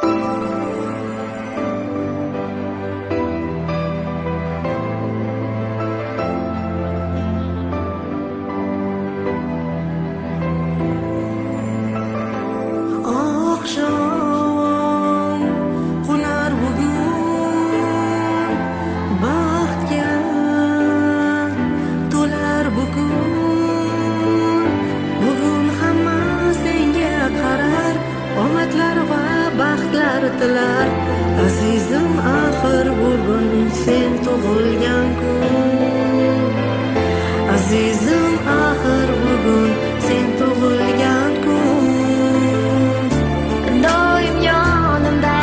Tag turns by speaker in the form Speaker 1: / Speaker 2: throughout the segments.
Speaker 1: Tilar azizim, axir bugun sen tug'ilgan kun. Azizim, axir bugun sen tug'ilgan kun.
Speaker 2: Doim yonimda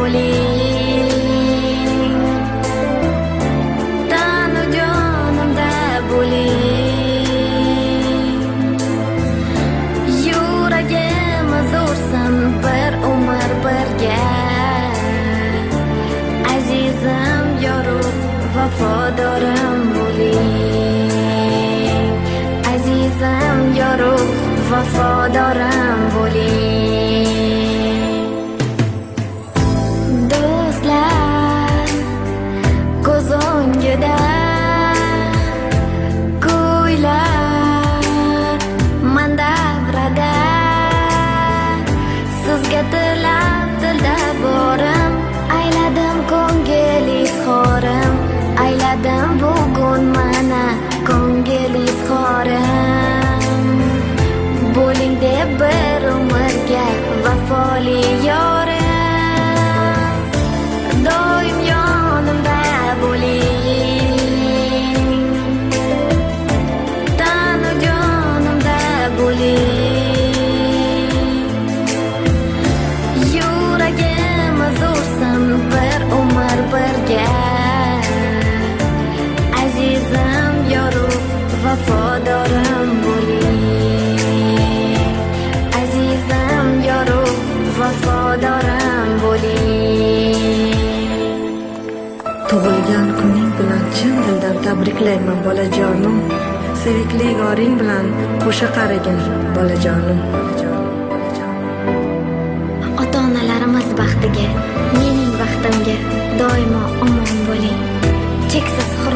Speaker 2: bo'ling, tanu jonimda bo'ling. Yuragimiz ursin bir umr birga. Azizim, yorug' vafodorim bo'ling. Azizim, yorug' vafodorim bo'ling. Do'stlar ko'z o'ngida kuylar man davrada, sizga tilab dilda borim, ayladim ko'ngil izhorim, ayladim bugun mana ko'ngil izhorim. Bo'ling deb bir umrga vafoli yorim, doim yonimda bo'ling, tanu jonimda bo'ling. Yuragimiz ursin bir umr birga. Azizim, yorug' vafodorim bo'ling. Azizim, yorug' vafodorim bo'ling.
Speaker 1: Tug'ilgan kuning bilan chin dildan tabriklayman bolajonim. Sevikli yoring bilan qo'sha qaragin bolajonim.
Speaker 2: Ota-onalarimiz baxtiga, mening baxtimga doimo omon bo'ling. Cheksiz hurmat